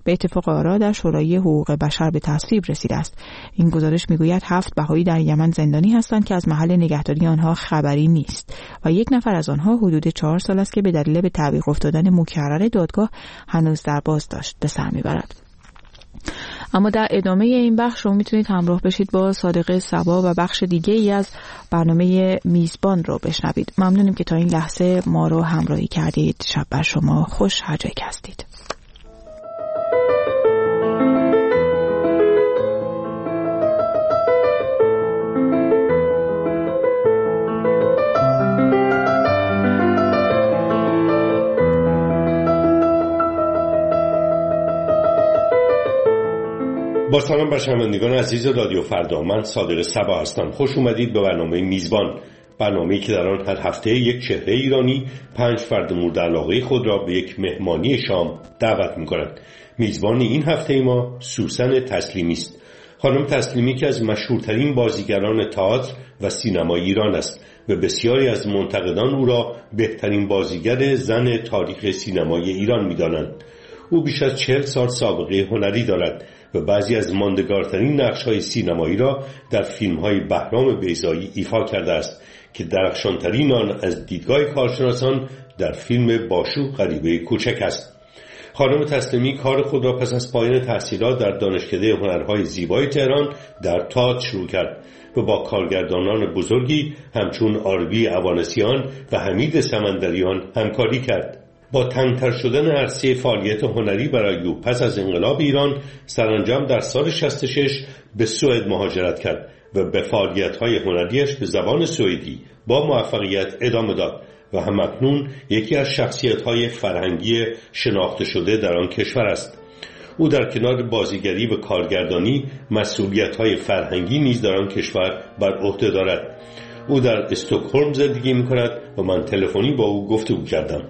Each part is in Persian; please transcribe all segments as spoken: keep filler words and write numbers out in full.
به اتفاق آرا در شورای حقوق بشر به تصویب رسیده است. این گزارش میگوید هفت بهایی در یمن زندانی هستند که از محل نگهداری آنها خبری نیست و یک نفر از آنها حدود چهار سال است که به دلیل به تعویق افتادن مکرر دادگاه هنوز در بازداشت به سر میبرد. اما در ادامه این بخش شما میتونید همراه بشید با صادقه صبا و بخش دیگه ای از برنامه میزبان رو بشنوید. ممنونیم که تا این لحظه ما رو همراهی کردید. شب بر شما خوش هر جایی که هستید. با سلام بر شنوندگان عزیز رادیو فردا، من صادق صبا هستم. خوش اومدید به برنامه میزبان، برنامه‌ای که در آن هر هفته یک چهره ایرانی پنج فرد مورد علاقه خود را به یک مهمانی شام دعوت می‌کند. میزبان این هفته ما سوسن تسلیمی است. خانم تسلیمی که از مشهورترین بازیگران تئاتر و سینما ایران است و بسیاری از منتقدان او را بهترین بازیگر زن تاریخ سینمای ایران می‌دانند. او بیش از چهل سال سابقه هنری دارد و بعضی از ماندگارترین نقش‌های سینمایی را در فیلم‌های بهرام بیضایی ایفا کرده است که درخشانترین آن از دیدگاه کارشناسان در فیلم باشو غریبه کوچک است. خانم تسلیمی کار خود را پس از پایان تحصیلات در دانشکده هنرهای زیبای تهران در تئاتر شروع کرد و با کارگردانان بزرگی همچون آروی اوانسیان و حمید سمندریان همکاری کرد. با تنگتر شدن عرصه فعالیت هنری برای او پس از انقلاب ایران سرانجام در سال شصت و شش به سوئد مهاجرت کرد و به فعالیت‌های هنریش به زبان سوئدی با موفقیت ادامه داد و همکنون یکی از شخصیت‌های فرهنگی شناخته شده در آن کشور است. او در کنار بازیگری و کارگردانی مسئولیت‌های فرهنگی نیز در آن کشور بر عهده دارد. او در استکهلم زندگی می‌کند و من تلفنی با او گفتگو کردم.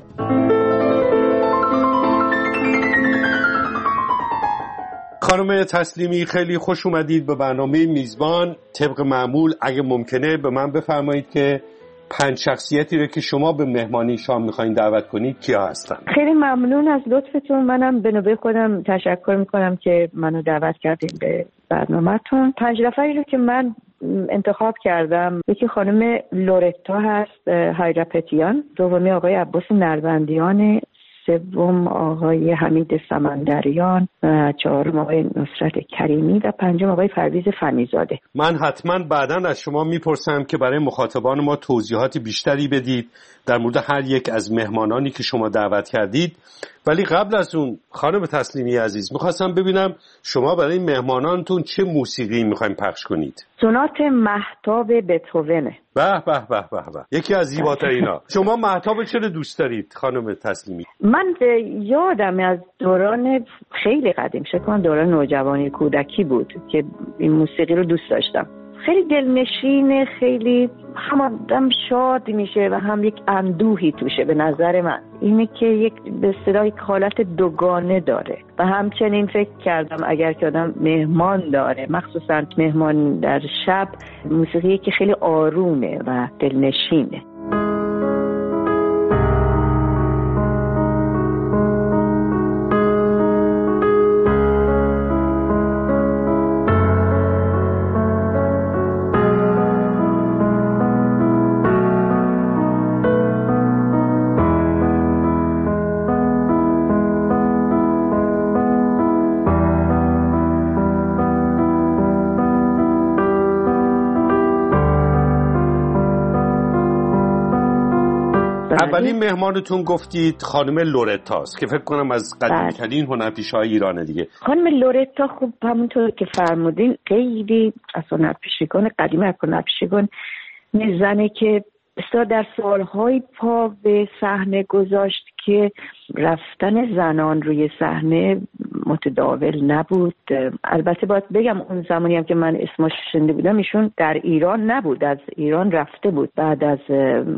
خانم تسلیمی خیلی خوش اومدید به برنامه میزبان. طبق معمول اگه ممکنه به من بفرمایید که پنج شخصیتی رو که شما به مهمانی شام میخواین دعوت کنید کیا هستن؟ خیلی ممنون از لطفتون. منم به نوبه خودم تشکر میکنم که منو دعوت کردین به برنامه‌تون. پنج نفری رو که من انتخاب کردم، یکی خانم لورتا هست، هایرپتیان، دومی آقای عباس نروندیان، سوم آقای حمید سمندریان و چهارم آقای نصرت کریمی و پنجم آقای پرویز فنیزاده. من حتما بعداً از شما میپرسم که برای مخاطبان ما توضیحات بیشتری بدید در مورد هر یک از مهمانانی که شما دعوت کردید، ولی قبل از اون خانم تسلیمی عزیز میخواستم ببینم شما برای مهمانانتون چه موسیقی میخواین پخش کنید؟ سونات مهتاب بتهوونه. به به به به به، یکی از زیباترینا. شما مهتاب چرا دوست دارید خانم تسلیمی؟ من یادم از دوران خیلی قدیم، شکر کنم دوران نوجوانی کودکی بود که این موسیقی رو دوست داشتم. خیلی دلنشینه، خیلی هم آدم شاد میشه و هم یک اندوهی توشه. به نظر من اینه که یک به اصطلاح حالت دوگانه داره و همچنین فکر کردم اگر که آدم مهمان داره، مخصوصا مهمان در شب، موسیقی که خیلی آرومه و دلنشینه. اولین مهمانتون گفتید خانم لورتاست که فکر کنم از قدیمی‌ترین هنرپیشه‌های ایرانه دیگه. خانم لورتا خب همونطور که فرمودین خیلی از هنرپیشگان قدیمی، از هنرپیشگان زنه که بسیار در سالهای پا به صحنه گذاشت که رفتن زنان روی صحنه متداول نبود. البته باید بگم اون زمانی هم که من اسمش شنیده بودم ایشون در ایران نبود، از ایران رفته بود بعد از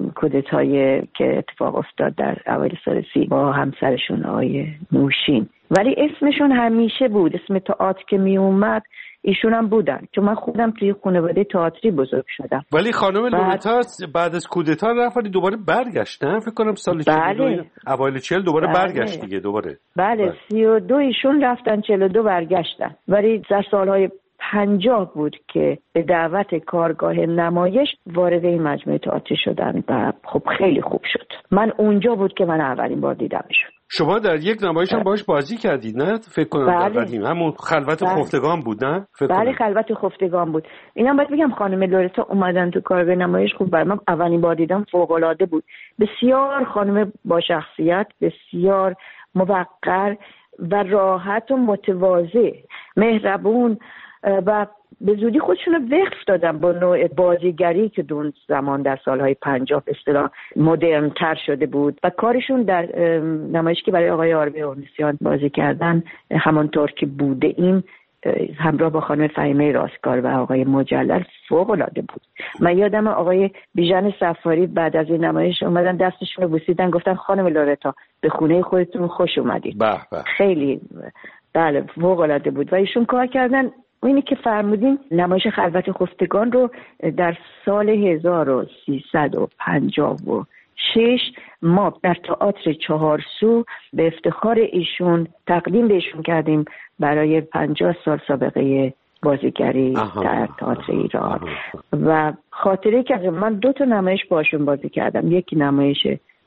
کودتای که اتفاق افتاد در اوایل سال سی با همسرشون آقای نوشین. ولی اسمشون همیشه بود، اسم تئاتر که می اومد ایشون هم بودن، چون من خودم توی خانواده تئاتری بزرگ شدم. ولی خانم بعد... لورتا بعد از کودتا رفت ولی دوباره برگشت، نه فکر کنم سال بله. چهل و دو اوایل چهل دوباره بله. برگشت دیگه دوباره. بله, بله. سی و دو ایشون رفتن، چهل و دو برگشتن. ولی در سالهای پنجاه بود که به دعوت کارگاه نمایش وارد این مجموعه تئاتری شدن و خب خیلی خوب شد. من اونجا بود که من اولین بار دیدمشون. شما در یک نمایش هم باهاش بازی کردید نه؟ فکر کنم بله. در قدیم همون خلوت بله. خفتگان بود نه؟ فکر بله خلوت خفتگان بود. اینم باید بگم خانم لورتا اومدن تو کارگاه نمایش، خوب برام اولین بار دیدم فوق العاده بود. بسیار خانم با شخصیت، بسیار موقر و راحت و متواضع، مهربون و به زودی خودشون رو وقف دادن با نوع بازیگری که دون زمان در سالهای پنجاه به اصطلاح مدرن تر شده بود و کارشون در نمایشی که برای آقای آربی اوانسیان بازی کردن همانطور که بوده این همراه با خانم فهیمه راستکار و آقای مجلل فوق العاده بود. من یادم آقای بیژن صفاری بعد از این نمایش اومدن دستشون رو بوسیدن، گفتن خانم لورتا به خونه خودتون خوش اومدید. به به. خیلی بله فوق العاده بود و ایشون کار کردن. اینی که فرمودین نمایش خلوت خفتگان رو در سال هزار و سیصد و پنجاه و شش ما در تئاتر چهارسو به افتخار ایشون تقدیم بهشون کردیم برای پنجاه سال سابقه بازیگری در تئاتر ایران. و خاطره که من دو تا نمایش باشون بازی کردم، یکی نمایش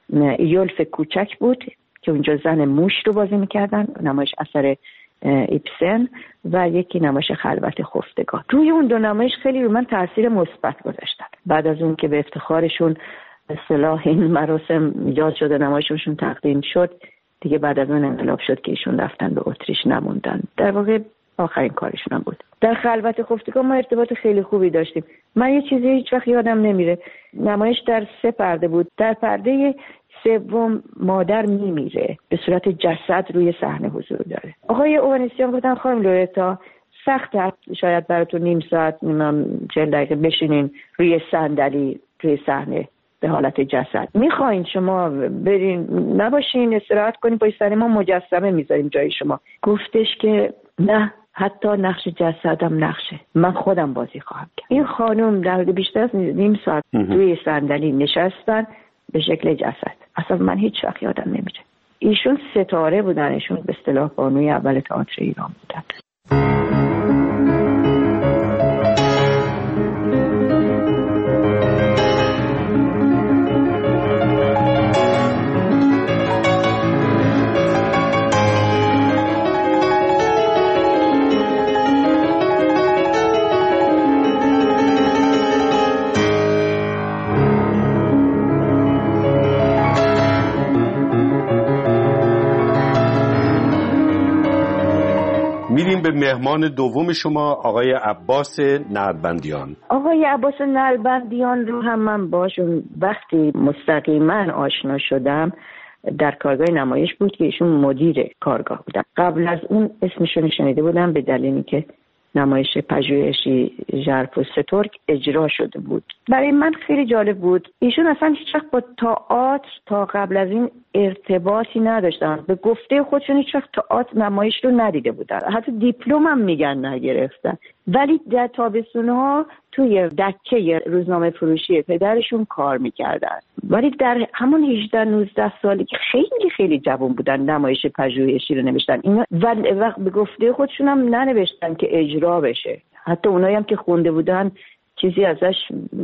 یولف کوچک بود که اونجا زن موش رو بازی میکردن، نمایش اثر ایبسن، و یکی نمایش خلوت خفتگان. روی اون دو نمایش خیلی رو من تاثیر مثبت گذاشتن. بعد از اون که به افتخارشون به اصطلاح این مراسم ایجاد شد و نمایششون تقدیم شد دیگه، بعد از اون انقلاب شد که ایشون رفتن به اتریش نموندن. در واقع آخرین کارشون هم بود. در خلوت خفتگان ما ارتباط خیلی خوبی داشتیم. من یه چیزی هیچ وقت یادم نمیره، نمایش در سه پرده بود. در پرده سوم مادر میمیره، به صورت جسد روی صحنه حضور داره. آقای اوانسیان گفتن خانم لورتا سخته، شاید براتون نیم ساعت نیم چهل دقیقه بشینین روی صندلی روی صحنه به حالت جسد، میخواین شما برین نباشین استراحت کنین پای صحنه، ما مجسمه میذاریم جای شما. گفتش که نه، حتی نقش جسدم نقشه، من خودم بازی خواهم کرد. این خانم در بیشتر از نیم ساعت روی صندلی نشستن به شکل جسد. اصلا من هیچ وقت یادم نمیره. ایشون ستاره بودن، ایشون به اصطلاح بانوی اول تئاتر ایران بودن. میریم به مهمان دوم شما آقای عباس نلبندیان. آقای عباس نلبندیان رو هم من باشون وقتی مستقیما آشنا شدم در کارگاه نمایش بود که ایشون مدیر کارگاه بودن. قبل از اون اسمشون شنیده بودم به دلیلی که نمایش پژوهشی ژرف و سترگ اجرا شده بود. برای من خیلی جالب بود. ایشون اصلا هیچ وقت با تئاتر تا قبل از این ارتباطی نداشتن. به گفته خودشون هیچ وقت تئاتر نمایش رو ندیده بودن. حتی دیپلم هم میگن نگرفتن. ولی در تابستون‌ها توی دکه روزنامه فروشی پدرشون کار میکردن. ولی در همون هجده نوزده سالی که خیلی خیلی جوان بودن نمایش پژوهشی رو نوشتن. اینا وقت به گفته خودشون هم ننوشتن که اجرا بشه. حتی اونایی هم که خونده بودن چیزی ازش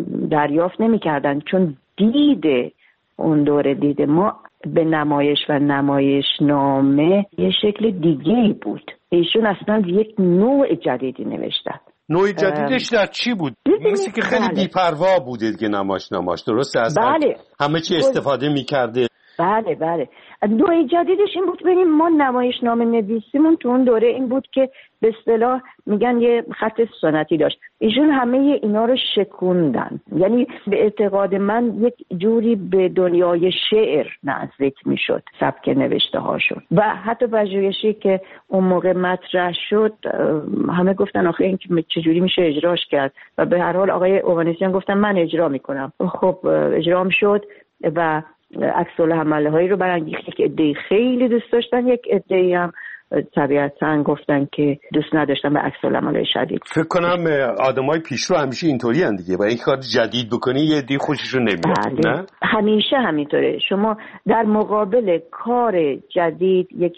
دریافت نمیکردن، چون دید اون دوره دید ما به نمایش و نمایش نامه یه شکل دیگه‌ای بود. ایشون اصلا یک نوع جدیدی نوشتن. نوع جدیدش در چی بود؟ مثل که خیلی بله. بی‌پروا بوده دیگه نمایش نمایش، درسته؟ از بله. همه چی استفاده می‌کرده. بله بله. نوع جدیدش این بود ببینیم ما نمایش نامه نویسیمون تو اون دوره این بود که به اصطلاح میگن یه خط سنتی داشت. ایشون همه اینا رو شکوندن. یعنی به اعتقاد من یک جوری به دنیای شعر نزدیک میشد سبک نوشته هاشون. و حتی پژوهشی که اون موقع مطرح شد همه گفتن آخه این چجوری میشه اجراش کرد، و به هر حال آقای اوانسیان گفتن من اجرا میکنم. خب اجرام شد و عکس العمل هایی رو برانگیخت. یک عده خیلی دوست داشتن، یک عده هم طبیعتاً گفتن که دوست نداشتن به عکس العمل شدید. فکر کنم آدمای پیشرو همیشه اینطوری ان دیگه، با این کار جدید بکنی یه دی خوششون نمیاد. بله. نه همیشه همینطوره. شما در مقابل کار جدید، یک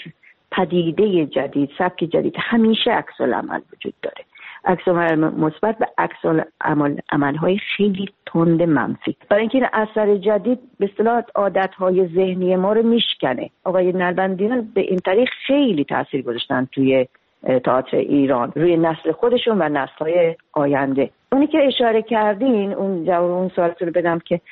پدیده جدید، سبک جدید، همیشه عکس العمل وجود داره. عکس العمل مثبت و عکس العمل عمل‌های خیلی تند منفی. برای اینکه این اثر جدید به اصطلاح عادت‌های ذهنی ما رو میشکنه. آقای نلبندیان به این طریق خیلی تاثیر گذاشتن توی تئاتر ایران، روی نسل خودشون و نسل‌های آینده. اونی که اشاره کردین، اون جواب اون سوالتون رو بدم که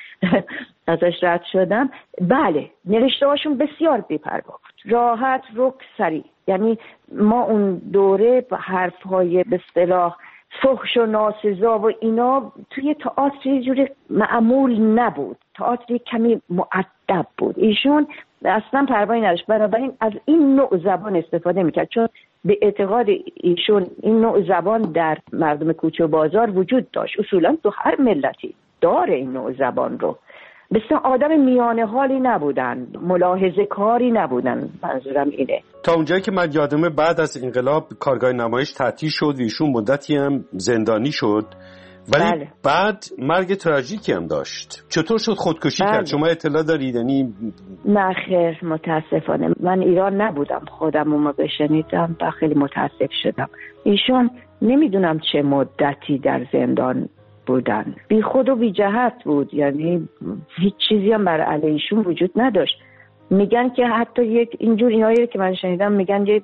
ازش رد شدم. بله، نوشته‌هاشون بسیار بی‌پروا بود، راحت، رک، سریع. یعنی ما اون دوره حرف‌های به اصطلاح فحش و ناسزا و اینا توی تئاتر یه جوری معمول نبود. تئاتر کمی مؤدب بود. ایشون اصلا پروایی نداشت، بنابراین از این نوع زبان استفاده میکرد، چون به اعتقاد ایشون این نوع زبان در مردم کوچه و بازار وجود داشت. اصولا تو هر ملتی داره این نوع زبان رو. بسیار آدم میانه حالی نبودن، ملاحظه کاری نبودن، منظورم اینه. تا اونجایی که من یادمه بعد از انقلاب کارگاه نمایش تعطیل شد و ایشون مدتی هم زندانی شد، ولی بله. بعد مرگ تراژیکی هم داشت. چطور شد خودکشی بله. کرد؟ شما اطلاع دارید؟ یعنی نه خیر، متاسفانه من ایران نبودم، خودم اون موقع شنیدم و خیلی متاسف شدم. ایشون نمیدونم چه مدتی در زندان بودن، بی خود و بی جهت بود، یعنی هیچ چیزی هم بر علیه ایشون وجود نداشت. میگن که حتی یک اینجور اینایی که من شنیدم، میگن یک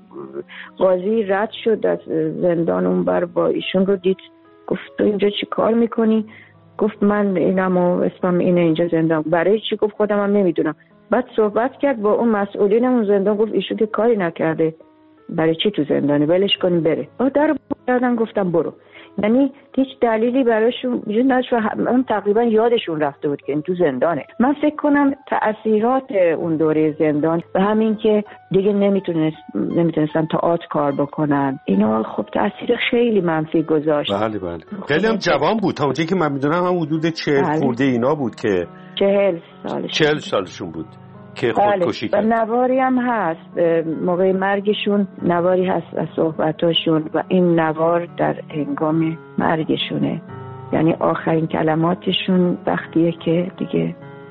قاضی رد شد از زندان اونور با ایشون رو دید، گفت تو اینجا چی کار میکنی؟ گفت من اینم و اسمم اینه، اینجا زندان. برای چی؟ گفت خودم هم نمیدونم. بعد صحبت کرد با اون مسئولین اون زندان، گفت ایشون که کاری نکرده، برای چی تو زندانه، ولش کن بره. در بردن گفتم برو. یعنی هیچ دلیلی براشون وجود نداشت و هم تقریبا یادشون رفته بود که این تو زندانه. من فکر کنم تأثیرات اون دوره زندان و همین که دیگه نمیتونست نمیتونستن تئاتر کار بکنن، اینا خب تأثیر خیلی منفی گذاشت. بله بله. خیلی هم جوان بود، تا اونجایی که من میدونم هم حدود چهل بله. خورده اینا بود که چهل سالشون چهل سالشون بود که خودکشی کرد. و نواری هم هست موقع مرگشون، نواری هست از صحبتاشون و این نوار در هنگام مرگشونه، یعنی آخرین کلماتشون وقتیه که دیگه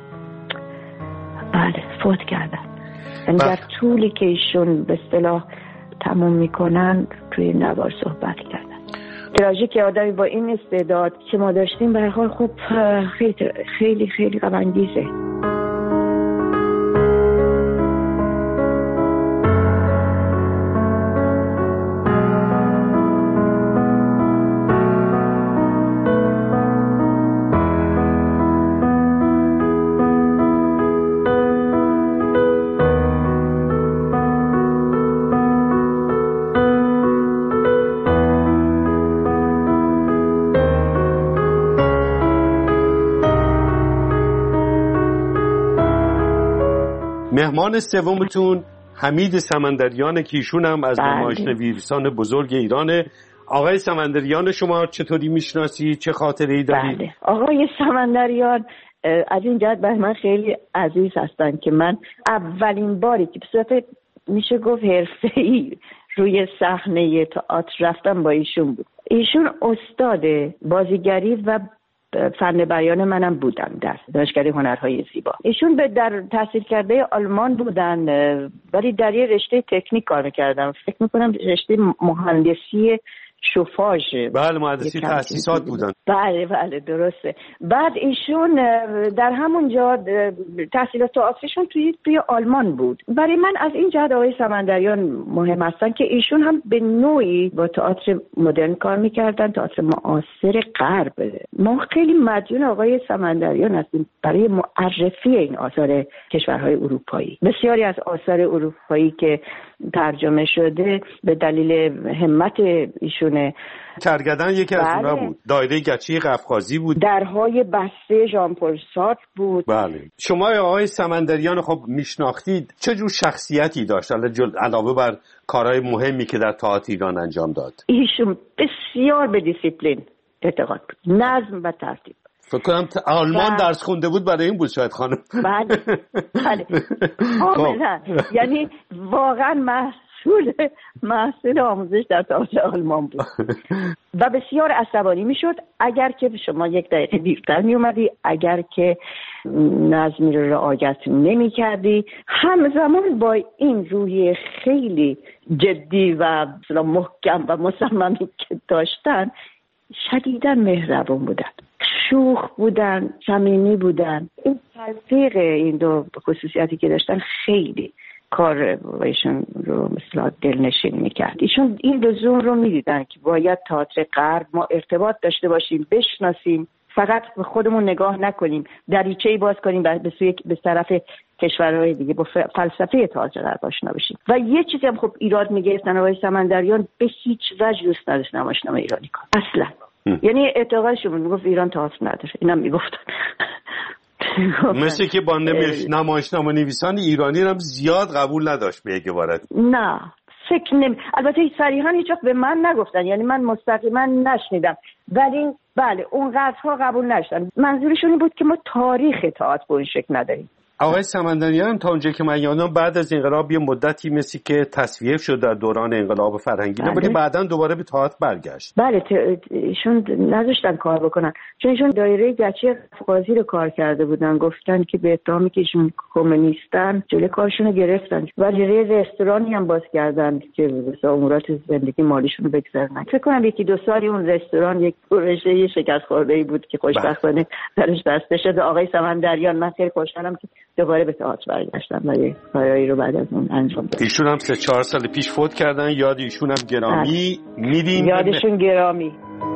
بله فوت کردن. یعنی در طولی که ایشون به اصطلاح تموم میکنن توی نوار صحبت کردن. تراژیک آدمی با این استعداد که ما داشتیم به هر حال خب خیلی خیلی خیلی غم انگیزه. مهمان سومتون حمید سمندریان که ایشون هم از نمایشنویسان بزرگ ایرانه. آقای سمندریان شما چطوری میشناسی؟ چه خاطره‌ای داری؟ بله. آقای سمندریان از این جهت برای من خیلی عزیز هستن که من اولین باری که به صورت میشه گفت حرفه‌ای روی صحنه تئاتر رفتم با ایشون بود. ایشون استاد بازیگری و فن بیان منم بودن در دانشکده هنرهای زیبا. ایشون به در تحصیل کرده آلمان بودن ولی در یه رشته تکنیک کار میکردن، فکر میکنم رشته مهندسی شوفاژ. بله مهندسی تأسیسات بودن. بله بله درسته. بعد ایشون در همونجا تحصیلات تئاترشون توی توی آلمان بود. برای من از این جهت آقای سمندریان مهم هستن که ایشون هم به نوعی با تئاتر مدرن کار میکردن، تئاتر معاصر غرب. ما خیلی مدیون آقای سمندریان هستیم برای معرفی این آثار کشورهای اروپایی. بسیاری از آثار اروپایی که ترجمه شده به دلیل همت ایشونه. کرگدن یکی از بله. اونها بود. دایره گچی قفقازی بود. درهای بسته ژان پل سارتر بود. بله. شما آقای سمندریان خب میشناختید، چه جور شخصیتی داشت علاوه بر کارهای مهمی که در تئاتر ایران انجام داد؟ ایشون بسیار به دیسیپلین اعتقاد بود، نظم و ترتیب. فکر کنم آلمان درس خونده بود، برای این بود شاید خانم. بله بله کاملا. یعنی واقعا من محصول محصول آموزش در تئاتر آلمان بود و بسیار عصبانی میشد اگر که شما یک دقیقه دیرتر می اومدی، اگر که نظمی رو رعایت نمی کردی. همزمان با این روحیه خیلی جدی و محکم و مصممی که داشتن، شدیداً مهربان بودن، شوخ بودن، صمیمی بودن. این تلفیق این دو خصوصیتی که داشتن خیلی کار ایشون رو مثلا دلنشین میکرد. ایشون این دو زون رو میدیدن که باید تئاتر غرب ما ارتباط داشته باشیم، بشناسیم، فقط به خودمون نگاه نکنیم، دریچه‌ای باز کنیم به سوی به طرف کشورهای دیگه، با فلسفه تئاتر غرب آشنا بشیم. و یه چیزی هم خب ایراد میگرفتن آقای سمندریان، به هیچ وجه دوست نداشتن نمایشنامه ایرانی کار اصلا. یعنی اعتقادشون میگفت ایران تئاتر نداره، اینم میگفتن. مثل که با نمایشنامه نویسان ایرانی هم زیاد قبول نداشت به یک عبارت. نه فکر نمی البته صریحا هیچ وقت به من نگفتن، یعنی من مستقیما نشنیدم، ولی بله اونقدرها قبول نشدن. منظورشون این بود که ما تاریخ تئاتر به این شکل نداریم. آقای سمندریان تا اونجا که من یادم بعد از انقلاب یه مدتی مثل که تصفیه شد در دوران انقلاب فرهنگی، ولی بعداً دوباره به تئاتر برگشت. بله ایشون نذاشتن کار بکنن، چون ایشون دایره گچی قاضی رو کار کرده بودن، گفتن که به اتهامی که ایشون کمونیستن جلوی کارشون رو گرفتن، ولی رستورانی هم باز کردن که واسه امورات زندگی مالیشون رو بگذرونن. فکر کنم یکی دو سالی اون رستوران یک پروژه شکست خورده‌ای بود که خوشبختانه درش بسته شد. آقای سمندریان من خیلی خوشحالم که دوباره به تئاتر برگشتن و یه کارایی رو بعد از اون انجام دادن. ایشون هم سه چهار سال پیش فوت کردن، یاد ایشون هم گرامی. میدیم یادشون گرامی.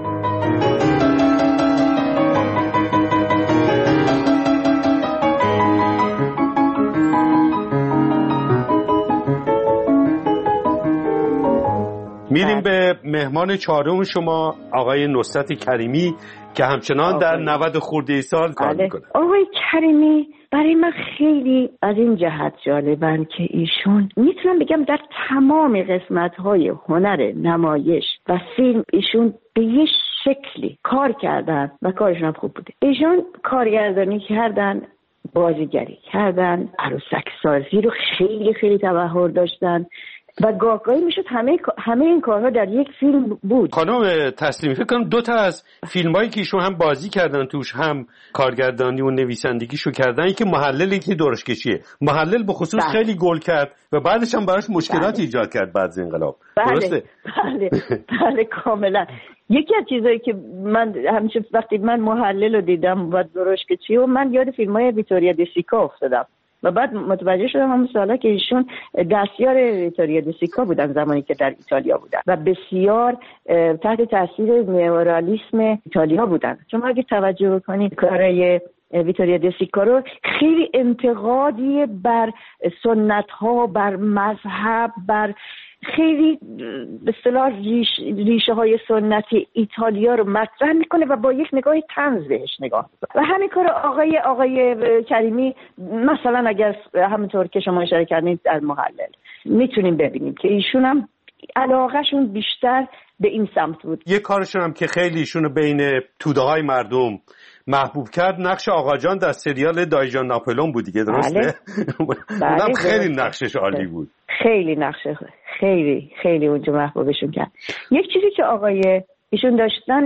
میریم به مهمان چهارم شما، آقای نصرت کریمی که همچنان در نود خورده سال کار میکنه. آقای کریمی برای من خیلی از این جهت جالبن که ایشون میتونم بگم در تمام قسمت‌های هنر نمایش و فیلم ایشون به یه شکلی کار کردن و کارشون هم خوب بوده. ایشون کارگردانی کردن، بازیگری کردن، عروسک سازی رو خیلی خیلی تبحر داشتن و گاهگاهی میشد همه همه این کارها در یک فیلم بود. خانم تسلیمی فکر کنم دو تا از فیلمایی که ایشون هم بازی کردن توش هم کارگردانی و نویسندگیشو کردن، یکی محلل یکی درشکشیه. محلل به خصوص بله. خیلی گل کرد و بعدش هم براش مشکلات بله. ایجاد کرد بعد از انقلاب. بله. درسته؟ بله بله کاملا. یکی از چیزایی که من همیشه وقتی من محلل رو دیدم و درشکشی و من یاد فیلمای ویتوریا دیسیکا افتادم و بعد متوجه شدم همون سالا که ایشون دستیار ویتوریا دیسیکا بودن زمانی که در ایتالیا بودن و بسیار تحت تاثیر نئورالیسم ایتالیا بودن. چون اگه توجه بکنید کارهای ویتوریا دیسیکا رو خیلی انتقادی بر سنت ها، بر مذهب، بر خیلی به اصطلاح ریش، ریشه های سنتی ایتالیا رو مطرح میکنه و با یک نگاه طنز بهش نگاه میکنه. و همین کار آقای آقای کریمی مثلا اگر همونطور که شما اشاره کردید در محلل میتونیم ببینیم که ایشون هم علاقهشون بیشتر به این سمت بود. یه کارشون هم که خیلی ایشونو بین توده های مردم محبوب کرد نقش آقا جان در سریال دایجان ناپلون بود دیگه، درسته؟ بله. اونم خیلی نقشش عالی بود. خیلی نقشه خیلی خیلی اونجا محبوبشون کرد. یک چیزی که آقای ایشون داشتن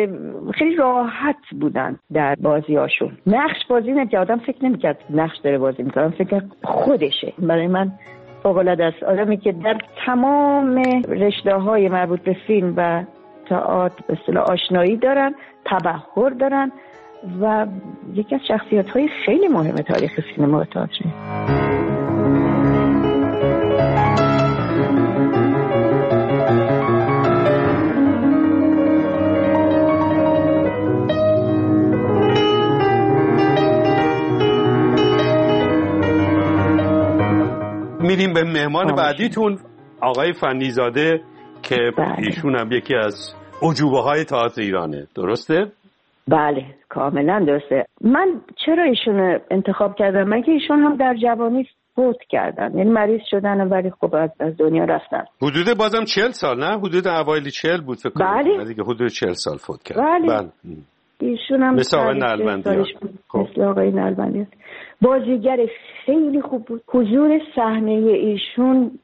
خیلی راحت بودن در بازیاشون. نقش بازی نمی‌کرد، آدم فکر نمی‌کرد نقش داره بازی می‌کنه، فکر خودشه. برای من فوق‌العاده است آدمی که در تمام رشته‌های مربوط به فیلم و تئاتر به اصطلاح آشنایی دارن، تبحر دارن و یکی از شخصیت‌های خیلی مهم تاریخ سینما و تئاتر. میریم به مهمان بعدیتون آقای فنیزاده که بله. ایشون هم یکی از عجوبه های تئاتر ایرانه، درسته؟ بله کاملا درسته. من چرا ایشون انتخاب کردم؟ من که ایشون هم در جوانی فوت کردن، یعنی مریض شدن ولی خب از دنیا رفتن. حدود بازم چهل سال نه؟ حدود اوایل چهل بود فکر کنم. بله. دیگه حدود چهل سال فوت کرد. بله. بله. ایشون هم مثل آقای نلبندیان. مثل آقای نلبندیان. بازیگر خیلی خوب بود. حضور صحنه ایشون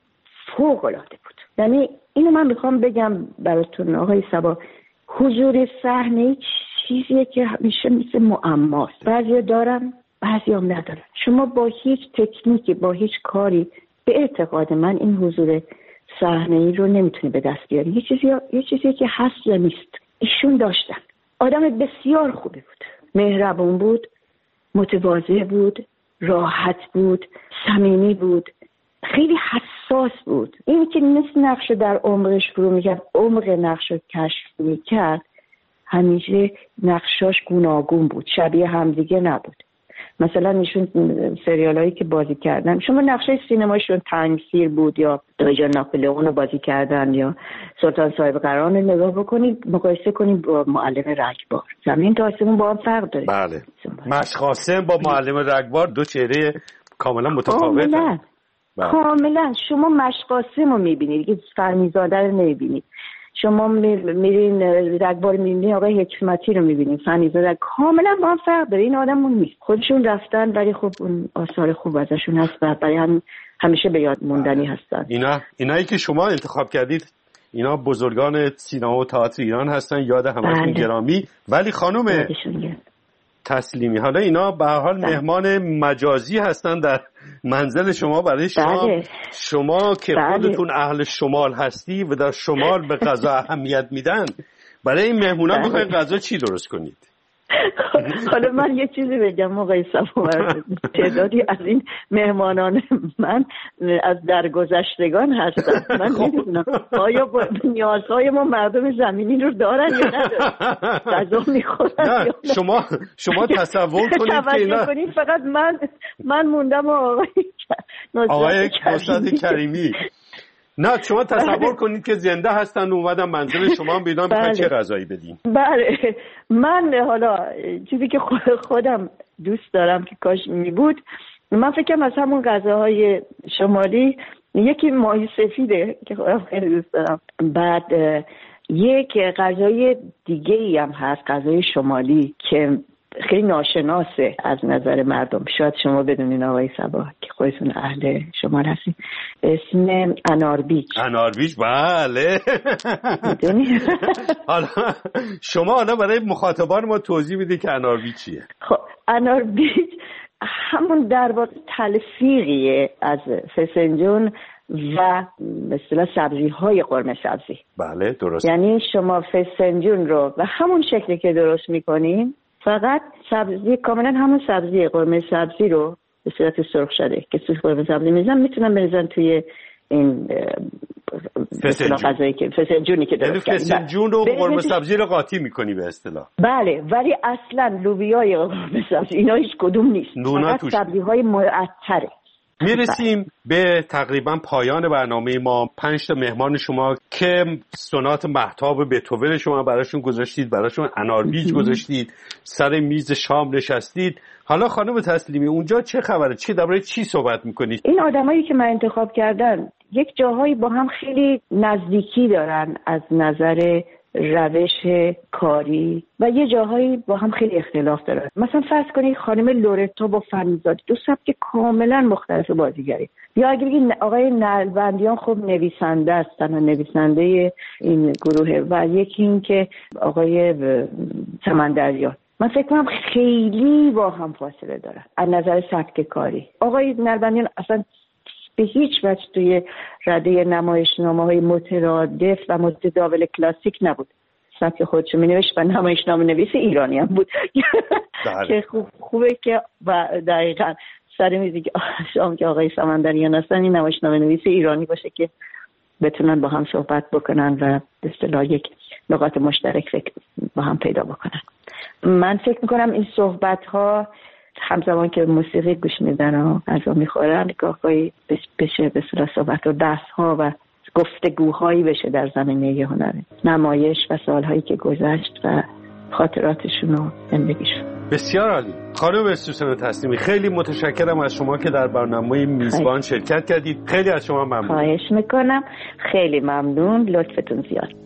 فوق العاده بود. یعنی اینو من میخوام بگم براتون آقای صبا، حضور صحنه چیزیه که همیشه مثل معماست. بعضیا دارن، بعضیا هم ندارن. شما با هیچ تکنیکی، با هیچ کاری، به اعتقاد من این حضور صحنه‌ای رو نمیتونی به دست بیاری. یه چیزی یه چیزی که هست یا نیست. ایشون داشتن. آدم بسیار خوبی بود. مهربون بود، متواضع بود، راحت بود، صمیمی بود، خیلی حساس بود. این که مثل نقش در عمقش فرو میکرد، عمق نقش رو کشف میکرد، همیشه نقشاش گوناگون بود، شبیه همدیگه نبود. مثلا ایشون سریال هایی که بازی کردن، شما نقشه سینمایشون تنگسیر بود یا دایجان ناپلئون رو بازی کردن یا سلطان صاحب قران رو نگاه بکنید، مقایسه کنید با معلم رگبار، زمین تا آسمون با هم فرق داره. بله، مشق قاسم با معلم رگبار دو چهره کاملا متفاوته. کاملا بله. کاملا شما مشق قاسم رو میبینید، که فرمیزاده رو نمیبینید. شما میرین رگبار میبینید، آقای حکمتی رو میبینید، فنیزاده، کاملا با هم فرق داره. این آدمون نیست، خودشون رفتن ولی خب اون آثار خوب ازشون هست و برای هم همیشه به یاد موندنی هستن. اینا اینایی که شما انتخاب کردید اینا بزرگان سینما و تئاتر ایران هستن، یاد همشون گرامی. ولی خانم تسلیمی، حالا اینا به هر حال مهمان مجازی هستن در منزل شما برای شما. بله. شما که بله. خودتون اهل شمال هستی و در شمال به غذا اهمیت میدن، برای این مهمونا بله. میخواین غذا چی درست کنید؟ حالا من یه چیزی بگم آقای صفوی، تعدادی از این مهمانان من از درگذشتگان هستن. من نمیدونم آیا با نیازهای ما مردم زمینی رو دارن یا ندارن، غذا میخورن. شما شما تصور کنید که اینا کنید فقط من من موندم آقای آقای نصرت کریمی. نه شما تصور کنید که زنده هستن و اومدن منزل شما بیدان بخواید چه غذایی بدین. بله، من حالا چیزی که خودم دوست دارم که کاش می بود، من فکرم از همون غذاهای شمالی یکی ماهی سفیده که خودم خیلی دوست دارم. بعد یک غذای دیگه ای هم هست، غذای شمالی که خیلی ناشناسه از نظر مردم، شاید شما بدونین آقای صبا که خودتون اهل شمال هستین، اسم اناربیج. اناربیج، بله. حالا شما حالا برای مخاطبان ما توضیح بدید که اناربیج چیه؟ خب اناربیج همون در واقع تلفیقیه از فسنجون و مثلا سبزی های قرمه سبزی. بله درست. یعنی شما فسنجون رو و همون شکلی که درست میکنین، فقط سبزی کاملا همون سبزی قرمه سبزی رو به صورت سرخ شده که سرخ قرمه سبزی میزن، میتونم بریزن توی این فسنجون غذایی که فسنجونی که درست کردیم. فسنجون رو قرمه سبزی رو قاطی میکنی به اصطلاح. بله، ولی اصلا لوبیای قرمه سبزی اینا هیچ کدوم نیست، فقط سبزی های معطره. میرسیم به تقریبا پایان برنامه ما. پنج تا مهمان شما که سونات مهتاب بتهوون شما براشون گذاشتید، براشون اناربیج گذاشتید، سر میز شام نشستید. حالا خانم تسلیمی اونجا چه خبره؟ چه درباره چی صحبت میکنید؟ این آدمایی که من انتخاب کردن یک جاهایی با هم خیلی نزدیکی دارن از نظر روش کاری و یه جاهایی با هم خیلی اختلاف دارن. مثلا فرض کنید خانم لورتا با فنیزاده، دو سبک کاملا مختلف بازیگری. یا اگه بگید آقای نلبندیان خب نویسنده هستن و نویسنده این گروه، و یکی این که آقای سمندریان، من فکر کنم خیلی با هم فاصله دارن از نظر سبک کاری. آقای نلبندیان اصلا به هیچ وجه توی رده نمایشنامه‌های مترادف و متداول کلاسیک نبود. سبک خودشو می‌نوشت و نمایشنامه نویس ایرانی هم بود که خوب خوبه که و دقیقاً سر میزی که شام که آقای سمندریان هستن این نمایشنامه نویس ایرانی باشه که بتونن با هم صحبت بکنن و به اصطلاح یک نقاط مشترک فکر با هم پیدا بکنن. من فکر می‌کنم این صحبت‌ها همزمان که موسیقی گوش میدن و غذا میخورن گاهی بشه به صورت صحبت و بحث‌ها و گفتگوهایی بشه در زمینه هنر نمایش و سالهایی که گذشت و خاطراتشون و زندگیشون. بسیار عالی. خانم سوسن تسلیمی خیلی متشکرم از شما که در برنامه میزبان شرکت کردید. خیلی از شما ممنون. خواهش میکنم، خیلی ممنون، لطفتون زیاد.